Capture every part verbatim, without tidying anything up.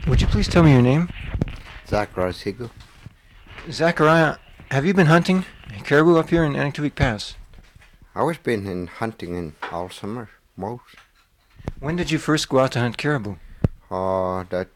Would you please tell me your name? Zachariah Siegel. Zachariah, have you been hunting caribou up here in Anaktuvik Pass? I was been in hunting in all summer, most. When did you first go out to hunt caribou? Uh, that.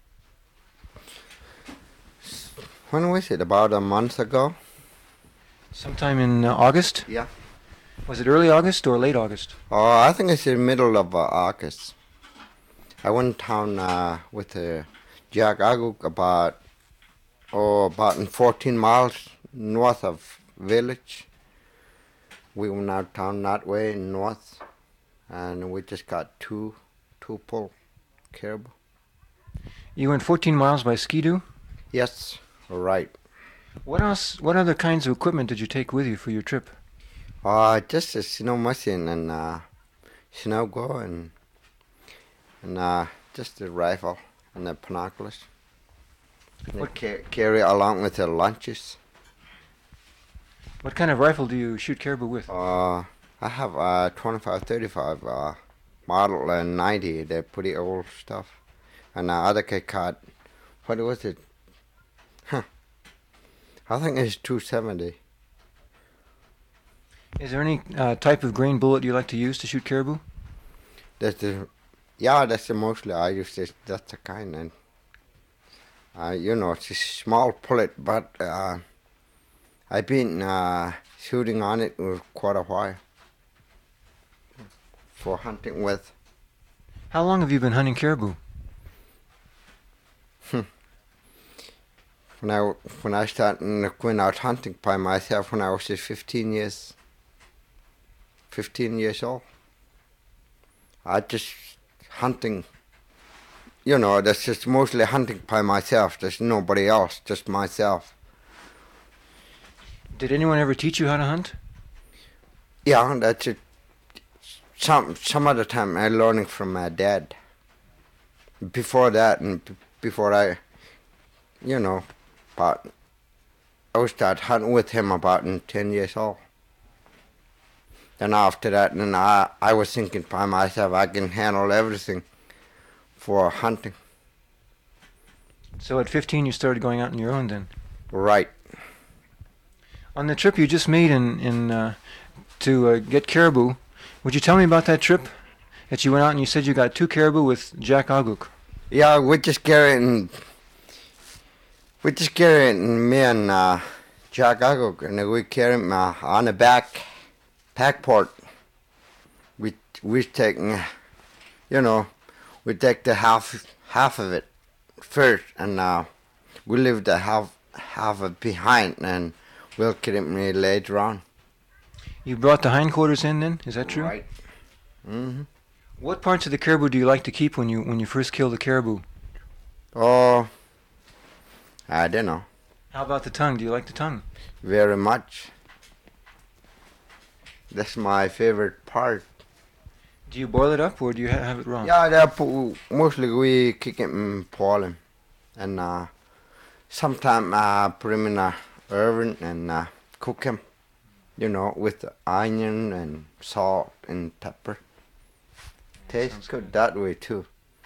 When was it? About a month ago? Sometime in uh, August? Yeah. Was it early August or late August? Uh, I think it's in the middle of uh, August. I went down uh, with uh, Jack Aguk about, oh, about fourteen miles north of village. We went out down that way north, and we just got two, two pull caribou. You went fourteen miles by skidoo? Yes, right. What else? What other kinds of equipment did you take with you for your trip? Uh, just a snow machine and uh, snow go and and uh, just a rifle and the binoculars. What ca- carry along with the lunches. What kind of rifle do you shoot caribou with? Uh, I have a twenty-five thirty-five uh, model and ninety. They're pretty old stuff. And the other kid caught, what was it? Huh. I think it's two seventy. Is there any uh, type of grain bullet you like to use to shoot caribou? That's the, yeah, that's the mostly I use this. That's the kind, and uh, you know, it's a small bullet, but uh, I've been uh, shooting on it for quite a while for hunting with. How long have you been hunting caribou? When I when I started going out hunting by myself when I was just fifteen years. fifteen years old. I just hunting, you know, that's just mostly hunting by myself. There's nobody else, just myself. Did anyone ever teach you how to hunt? Yeah, that's it. Some some other time I learning from my dad. Before that and b- before I, you know, about, I was start hunting with him about in ten years old. Then after that, then I, I was thinking by myself, I can handle everything for hunting. So at fifteen you started going out on your own then? Right. On the trip you just made in, in uh, to uh, get caribou, would you tell me about that trip? That you went out and you said you got two caribou with Jack Aguk. Yeah, we just carrying, we just carrying me and uh, Jack Aguk, and we carry him uh, on the back. Packport, we we taking, you know, we take the half half of it first, and uh, we leave the half half of it behind, and we'll get it later on. You brought the hindquarters in then? Is that true? Right. Mm-hmm. What parts of the caribou do you like to keep when you when you first kill the caribou? Oh, I don't know. How about the tongue? Do you like the tongue? Very much. That's my favorite part. Do you boil it up or do you ha- have it raw? Yeah, they pu- mostly we kick it and boil him, and uh, sometimes uh, put him in a oven and uh, cook him, you know, with onion and salt and pepper. Tastes good that way too.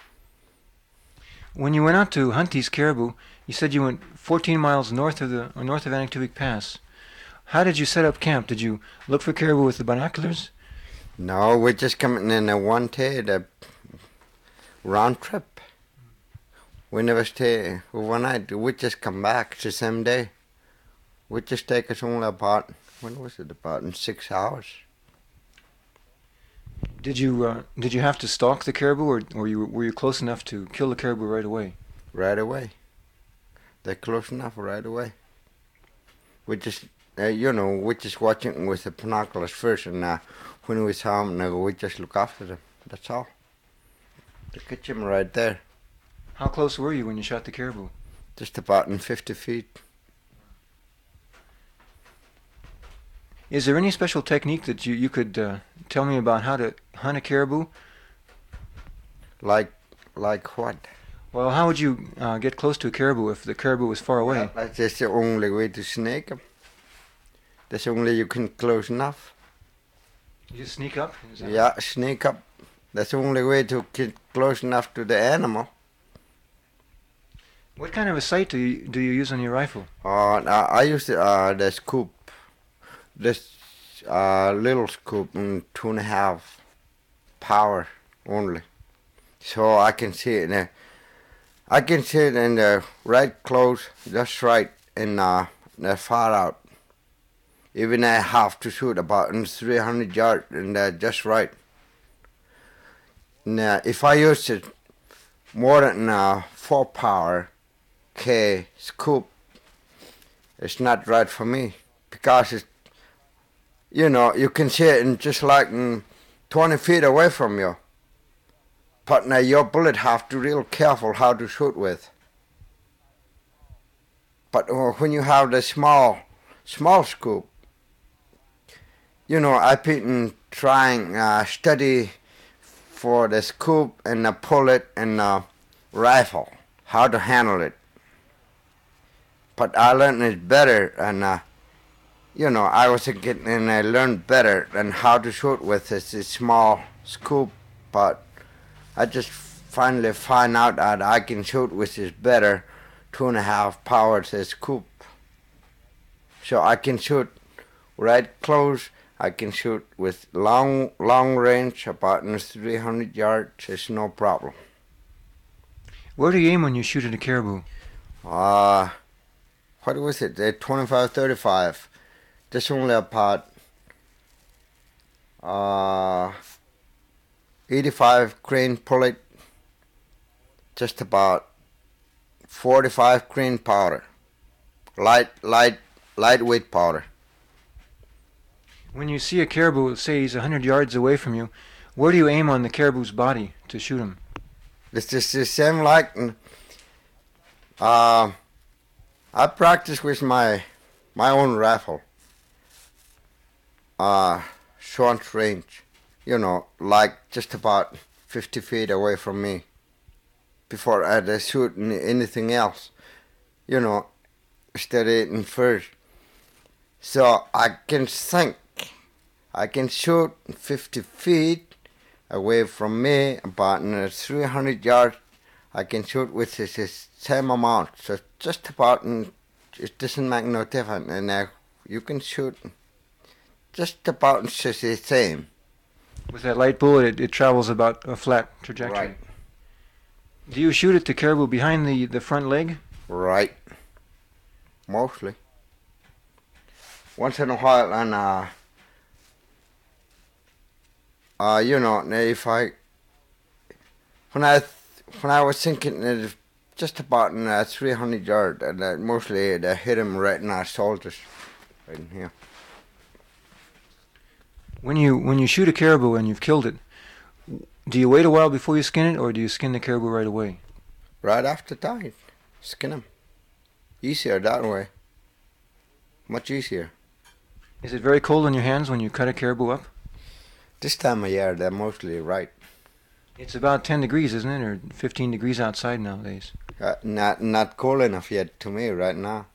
When you went out to hunt these caribou, you said you went fourteen miles north of the or north of Anaktuvik Pass. How did you set up camp? Did you look for caribou with the binoculars? No, we're just coming in a one day, the round trip. We never stay overnight. We just come back the same day. We just take us only about, when was it, about in six hours. Did you uh, did you have to stalk the caribou, or, or you, were you close enough to kill the caribou right away? Right away. They're close enough right away. We just, uh, you know, we're just watching with the binoculars first, and uh, when we saw them, uh, we just look after them. That's all. The kitchen right there. How close were you when you shot the caribou? Just about in fifty feet. Is there any special technique that you, you could uh, tell me about how to hunt a caribou? Like, like what? Well, how would you uh, get close to a caribou if the caribou was far away? Yeah, that's just the only way to snake them. That's the only you can close enough. You just sneak up? Is that Yeah, sneak up. That's the only way to get close enough to the animal. What kind of a sight do you do you use on your rifle? Uh, I, I use the, uh, the scoop, this uh, little scoop, and two and a half power only, so I can see it in the, I can see it in the right close, just right, and uh, the far out. Even I have to shoot about three hundred yards, and uh, just right. Now, if I use it more than uh, four power K scoop, it's not right for me because it's, you know, you can see it in just like in twenty feet away from you. But now your bullet have to be real careful how to shoot with. But uh, when you have the small, small scoop, you know, I've been trying uh, study for the scoop and the bullet and the rifle, how to handle it. But I learned it better, and uh, you know, I was getting and I learned better and how to shoot with this, this small scoop. But I just finally find out that I can shoot with this better two and a half power scoop. So I can shoot right close. I can shoot with long, long range, about three hundred yards. It's no problem. Where do you aim when you shoot at a caribou? Uh, what was it? The twenty-five thirty-five. This only about uh, eighty-five grain bullet, just about forty-five grain powder, light, light, lightweight powder. When you see a caribou, say he's one hundred yards away from you, where do you aim on the caribou's body to shoot him? It's just the same like, uh, I practice with my my own rifle, uh, short range, you know, like just about fifty feet away from me before I shoot anything else, you know, study it first. So I can think, I can shoot fifty feet away from me, about three hundred yards. I can shoot with the same amount, so just about, it doesn't make no difference, and uh, you can shoot just about the same. With that light bullet, it, it travels about a flat trajectory. Right. Do you shoot at the caribou behind the, the front leg? Right. Mostly. Once in a while, and uh, uh, you know, if I, when I, when I was thinking that just about in uh, three hundred yards, and uh, mostly they hit him right in our shoulders, right in here. When you when you shoot a caribou and you've killed it, do you wait a while before you skin it, or do you skin the caribou right away? Right after that, skin him. Easier that way. Much easier. Is it very cold on your hands when you cut a caribou up? This time of year, they're mostly right. It's about ten degrees, isn't it, or fifteen degrees outside nowadays? Uh, not not cold enough yet to me right now.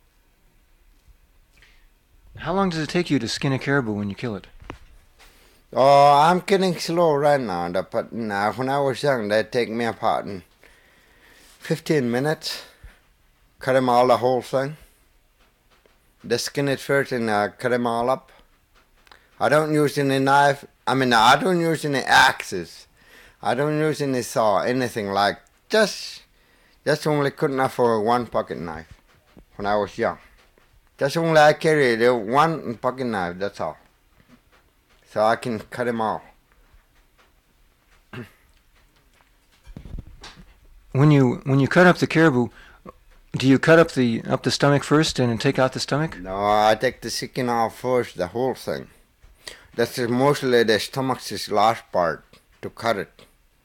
How long does it take you to skin a caribou when you kill it? Oh, I'm getting slow right now, but now, when I was young, they take me apart in fifteen minutes, cut them all, the whole thing. They skin it first and uh, cut them all up. I don't use any knife. I mean, I don't use any axes. I don't use any saw, anything like, just, just only good enough for one pocket knife when I was young. Just only I carry the one pocket knife, that's all. So I can cut them all. When you when you cut up the caribou, do you cut up the up the stomach first and then take out the stomach? No, I take the skin off first, the whole thing. That's mostly the stomach's is last part to cut it.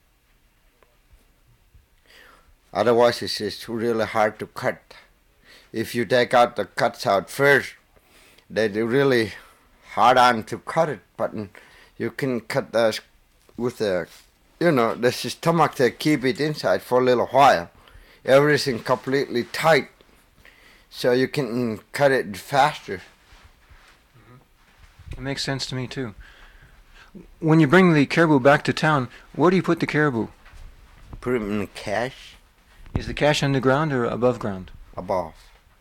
Otherwise, it's just really hard to cut. If you take out the cuts out first, they're really hard on to cut it, but you can cut the with the, you know, the stomach to keep it inside for a little while. Everything completely tight, so you can cut it faster. Mm-hmm. It makes sense to me too. When you bring the caribou back to town, where do you put the caribou? Put it in the cache. Is the cache underground or above ground? above.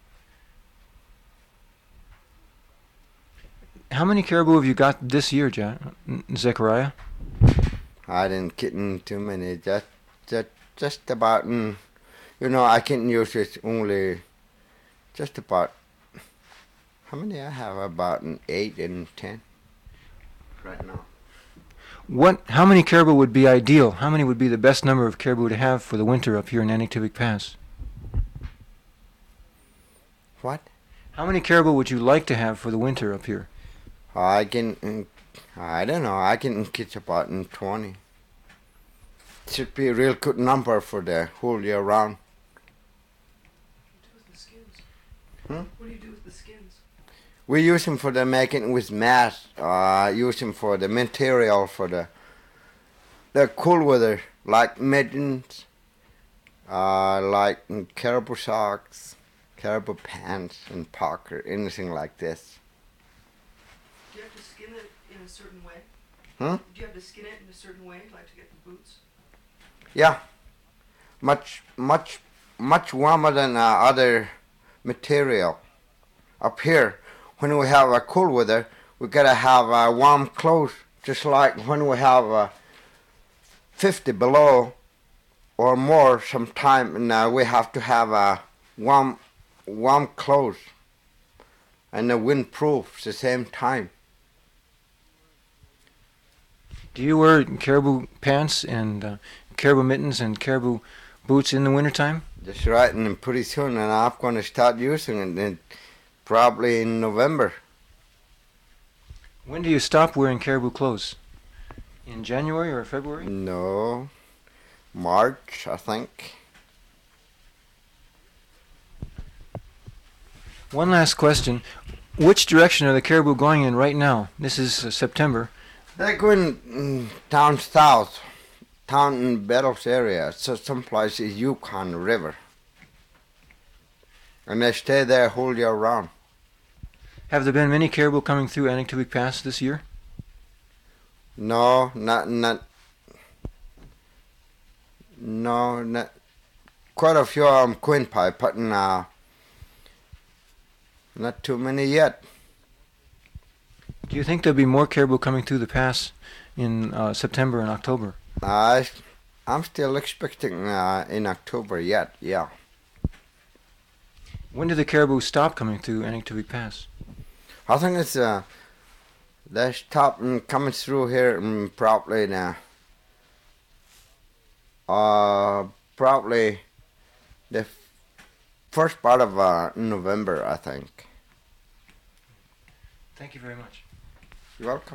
How many caribou have you got this year, ja- Zechariah? I didn't get in too many. Just, just, just about. Mm, you know, I can use it only just about. How many I have? About an eight and ten right now. What? How many caribou would be ideal? How many would be the best number of caribou to have for the winter up here in Anaktuvuk Pass? What? How many caribou would you like to have for the winter up here? I can. mm, I don't know. I can get about in twenty. Should be a real good number for the whole year round. What do you do with the skins? Hmm? What do you do with the skins? We use them for the making with mats. Uh, use them for the material for the the cool weather, like mittens, uh, like mm, caribou socks, caribou pants, and parker, anything like this. Do you have to skin it in a certain way? Hmm? Do you have to skin it in a certain way, like to get the boots? Yeah, much, much, much warmer than uh, other material. Up here, when we have a cool weather, we gotta have uh, warm clothes, just like when we have uh, fifty below or more sometime, and uh, we have to have uh, warm, warm clothes and the windproof at the same time. Do you wear caribou pants and uh, caribou mittens and caribou boots in the wintertime? That's right, and pretty soon, and I'm gonna start using it, and probably in November. When do you stop wearing caribou clothes? In January or February? No, March, I think. One last question. Which direction are the caribou going in right now? This is uh, September. They're going mm, down south, down in Battles area, so someplace is Yukon River. And they stay there whole year round. Have there been many caribou coming through Anaktuvuk Pass this year? No, not, not, no, not, quite a few of them quinpie, but uh, not too many yet. Do you think there'll be more caribou coming through the pass in uh, September and October? I, I'm still expecting uh, in October yet, yeah. When do the caribou stop coming through Anaktuvuk Pass? I think it's uh, they stop mm, coming through here mm, probably now. Uh, probably the f- first part of uh, November, I think. Thank you very much. You're welcome.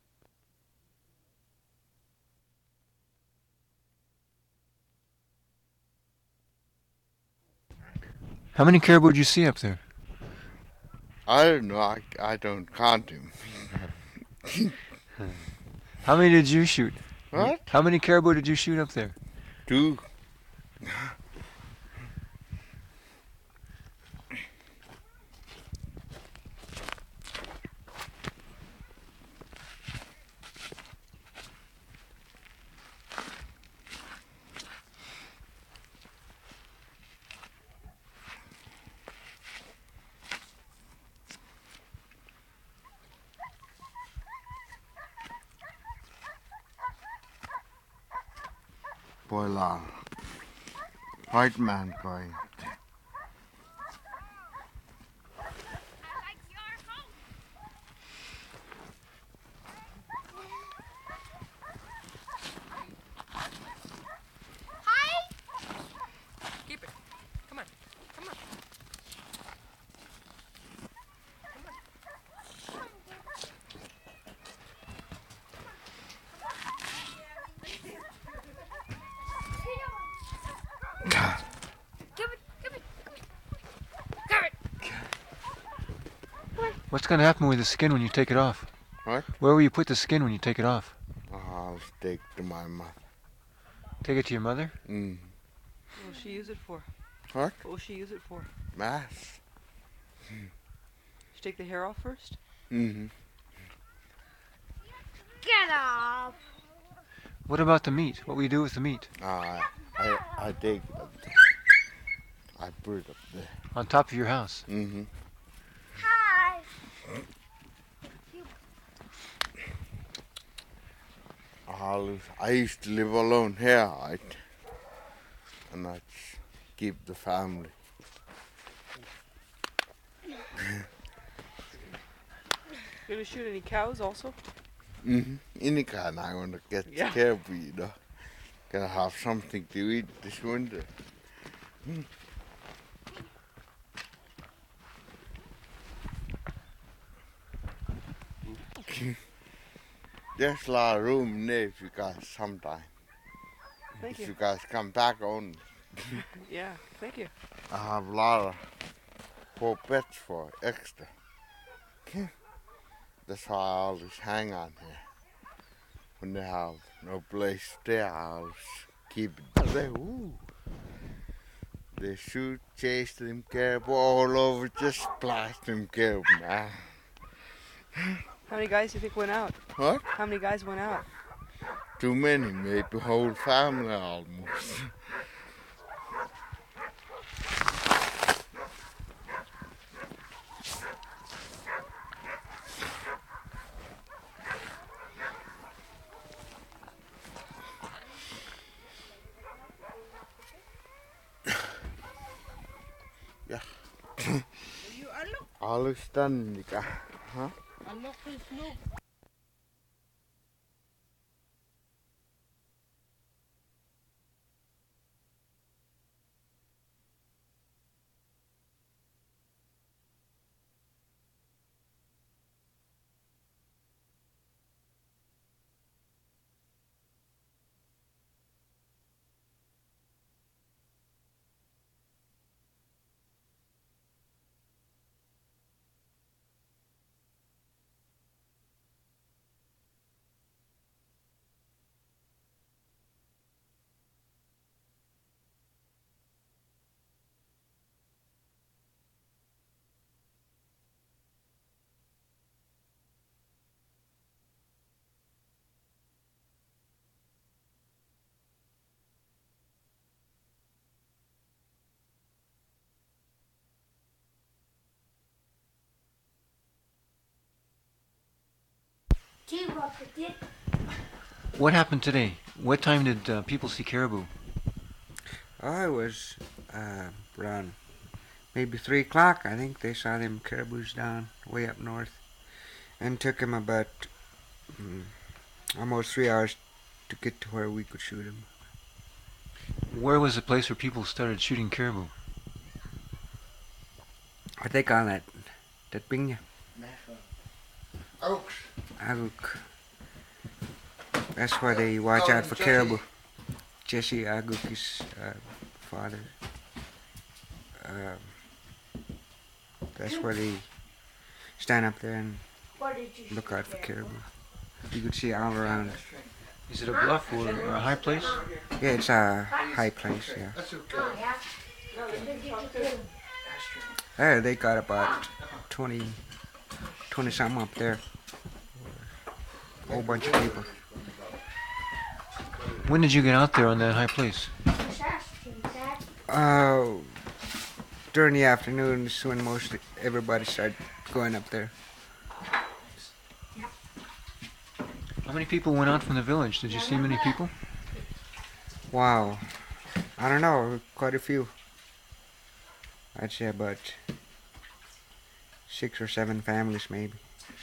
How many caribou did you see up there? I don't know. I, I don't count him. How many did you shoot? What? How many caribou did you shoot up there? Two. Boy long. White man going. Keep it. Come on. Come on. What's going to happen with the skin when you take it off? What? Where will you put the skin when you take it off? I'll stick to my mouth. Take it to your mother? Mm. What will she use it for? What? What will she use it for? Mass. She take the hair off first? Mm-hmm. Get off! What about the meat? What will you do with the meat? Uh, I, I take I put it up there. On top of your house. Mm-hmm. Hi. I was- I used to live alone here, right? And I just keep the family. You gonna shoot any cows also? Mm-hmm. Any kind I want to get Yeah. caribou, you know. Gotta have something to eat this winter. There's a lot of room in there if you guys sometime. Thank If you. you guys come back on, Yeah, thank you. I have a lot of four pets for extra. That's why I always hang on here. When they have no place to stay, I always keep it there. Ooh. They shoot, chase them caribou all over, just blast them caribou, man. How many guys do you think went out? What? How many guys went out? Too many, maybe whole family almost. Ja. Alles done, Nika. Huh? What happened today? What time did uh, people see caribou? Oh, it was uh, around maybe three o'clock. I think they saw them caribous down way up north, and took them about mm, almost three hours to get to where we could shoot them. Where was the place where people started shooting caribou? What they call that? That Binga? Oaks. Aguk. That's why they watch Call out him for Jesse. caribou. Jesse Aguk is uh, father. Um, that's why they stand up there and look out for caribou. You could see all around. Is it a bluff or, or a high place? Yeah, it's a high place, yeah. There, they got about twenty, twenty something up there. A whole bunch of people. When did you get out there on that high place? Uh, during the afternoon is when most everybody started going up there. How many people went out from the village? Did you see many people? Wow. I don't know, quite a few. I'd say about six or seven families maybe.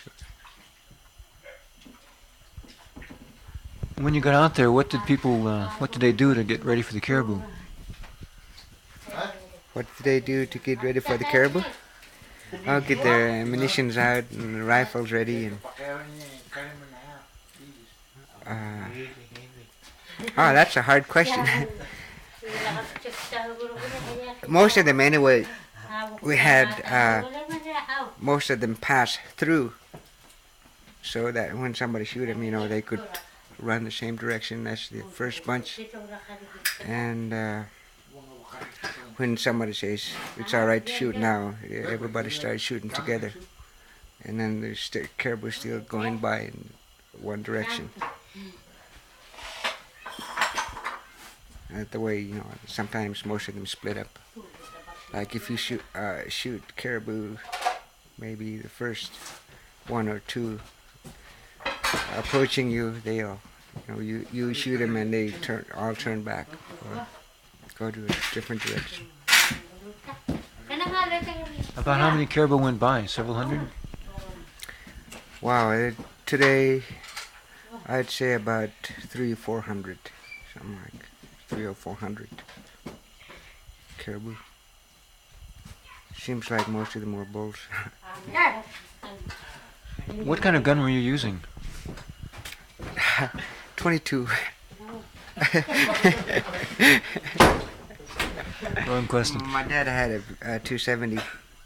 When you got out there, what did people, uh, what did they do to get ready for the caribou? What did they do to get ready for the caribou? I'll get their ammunitions out and the rifles ready and uh, oh, that's a hard question. Most of them anyway, we had uh, most of them pass through so that when somebody shoot them, you know, they could run the same direction as the first bunch. And uh, when somebody says it's all right to shoot now, everybody starts shooting together. And then there's st- caribou still going by in one direction. That's the way, you know, sometimes most of them split up. Like if you shoot uh, shoot caribou, maybe the first one or two approaching you, they'll, you know, you, you shoot them and they turn all turn back or go to a different direction. About how many caribou went by? Several hundred? Wow, it, today I'd say about three or four hundred, something like three or four hundred caribou. Seems like most of them were bulls. What kind of gun were you using? twenty-two. Wrong question. My dad had a, a two seventy.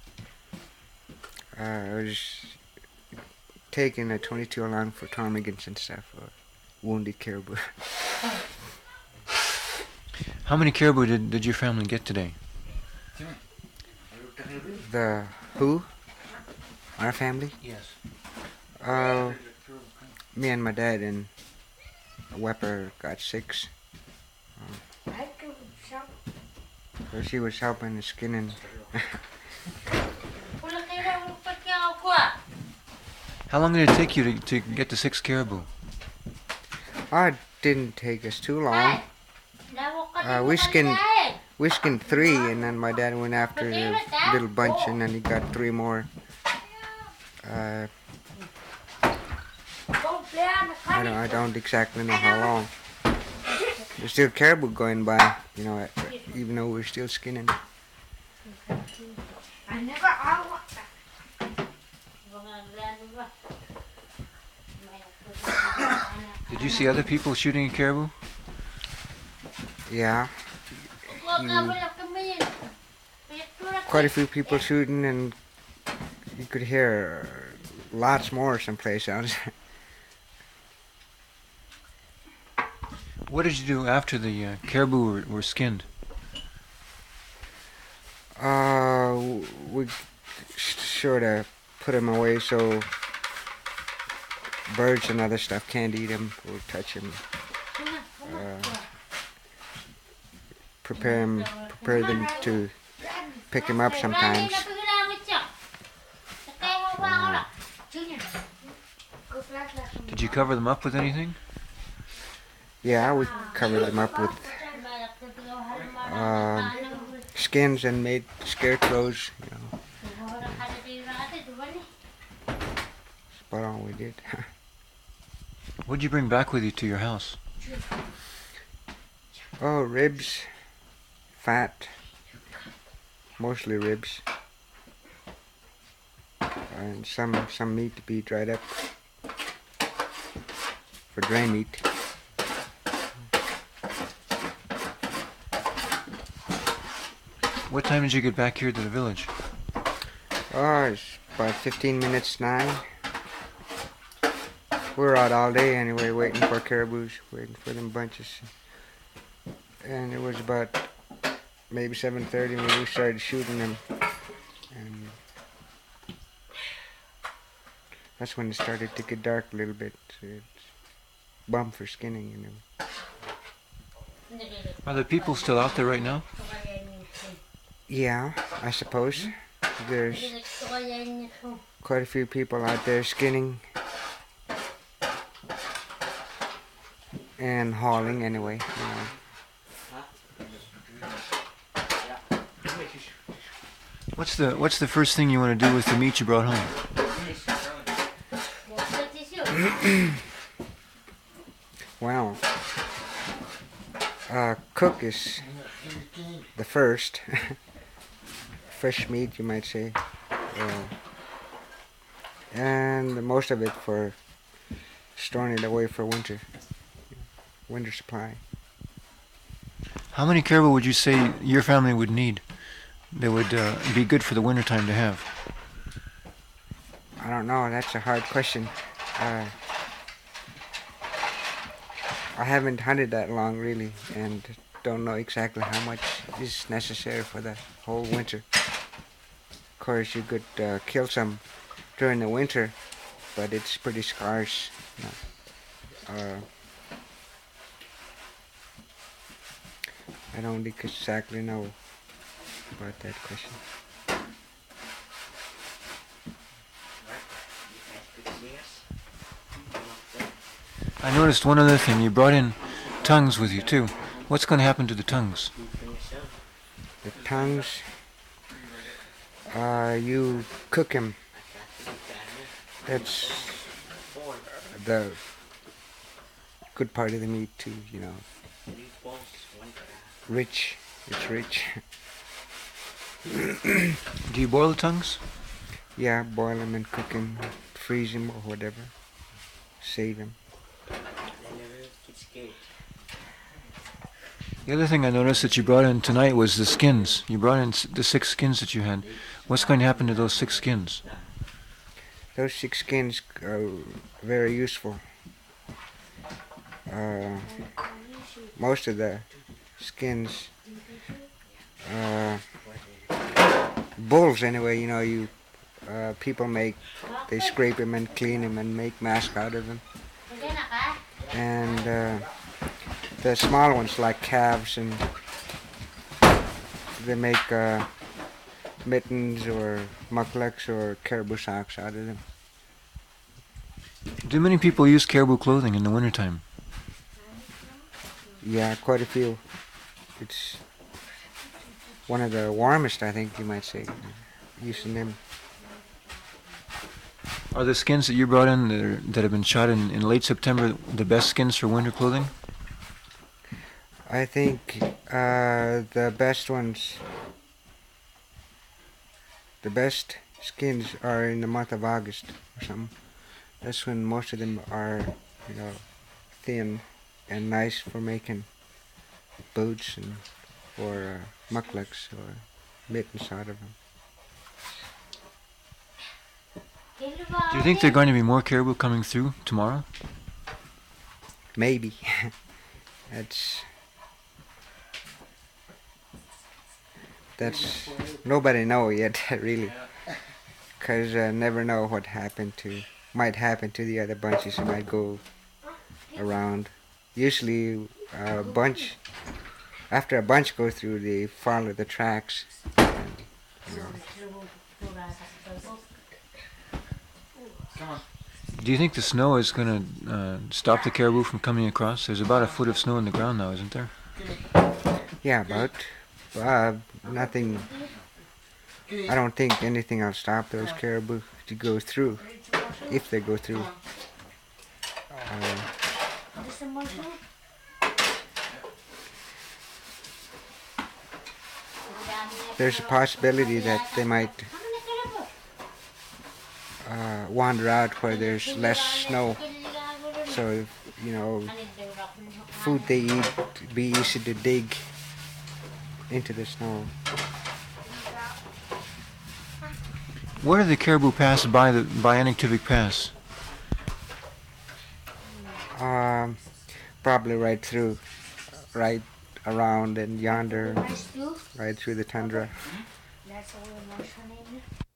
Uh, I was taking a twenty-two along for ptarmigans and stuff, or wounded caribou. How many caribou did, did your family get today? The who? Our family? Yes. Uh, me and my dad and Wepper got six. Um, so she was helping the skinning. How long did it take you to, to get the six caribou? Oh, it didn't take us too long. Uh, we skinned we skinned three, and then my dad went after a little bunch, and then he got three more. Uh, I don't I don't exactly know how long. There's still caribou going by, you know, even though we're still skinning. Did you see other people shooting a caribou? Yeah. You, quite a few people shooting, and you could hear lots more someplace else. What did you do after the uh, caribou were, were skinned? Uh, we sort of put them away so birds and other stuff can't eat them or touch them. Uh, prepare them, prepare them to pick them up sometimes. Uh, Did you cover them up with anything? yeah, we covered them up with um, skins and made scarecrows. You know, that's about all we did. What did you bring back with you to your house? Oh, ribs, fat, mostly ribs, and some some meat to be dried up for dry meat. What time did you get back here to the village? Oh, it's about fifteen minutes nine. We were out all day anyway, waiting for caribous, waiting for them bunches. And it was about maybe seven thirty when we started shooting them. And that's when it started to get dark a little bit. So it's bum for skinning, you know. Are the people still out there right now? Yeah, I suppose. There's quite a few people out there skinning and hauling anyway, you know. What's the What's the first thing you want to do with the meat you brought home? Well, uh, cook is the first. Fresh meat, you might say. Uh, and most of it for storing it away for winter. Winter supply. How many caribou would you say your family would need that would uh, be good for the winter time to have? I don't know, that's a hard question. Uh, I haven't hunted that long really, and don't know exactly how much is necessary for the whole winter. Of course, you could uh, kill some during the winter, but it's pretty scarce. You know. uh, I don't exactly know about that question. I noticed one other thing. You brought in tongues with you too. What's going to happen to the tongues? The tongues, uh, you cook them. That's the good part of the meat too, you know. Rich, it's rich. Do you boil the tongues? Yeah, boil them and cook them, freeze them or whatever. Save them. The other thing I noticed that you brought in tonight was the skins. You brought in s- the six skins that you had. What's going to happen to those six skins? Those six skins are very useful. Uh, most of the skins, uh, bulls anyway, you know, you uh, people make, they scrape them and clean them and make masks out of them. And uh, the small ones like calves, and they make uh, mittens or mukleks or caribou socks out of them. Do many people use caribou clothing in the wintertime? Yeah, quite a few. It's one of the warmest, I think you might say, using them. Are the skins that you brought in that, are, that have been shot in, in late September the best skins for winter clothing? I think uh, the best ones, the best skins are in the month of August or something. That's when most of them are, you know, thin and nice for making boots and or uh, mukleks or mittens out of them. Do you think there are going to be more caribou coming through tomorrow? Maybe. That's that's nobody know yet really, cause uh, never know what happened to might happen to the other bunches who might go around. Usually a bunch after a bunch go through, they follow the tracks. And, you know, Do you think the snow is going to uh, stop the caribou from coming across? There's about a foot of snow on the ground now, isn't there? yeah, but uh, nothing. I don't think anything will stop those caribou to go through, if they go through. Uh, there's a possibility that they might uh, wander out where there's less snow, so you know, food they eat be easy to dig into the snow. Where do the caribou pass by the by Anaktuvik Pass? Um, probably right through, right around and yonder, right through the tundra.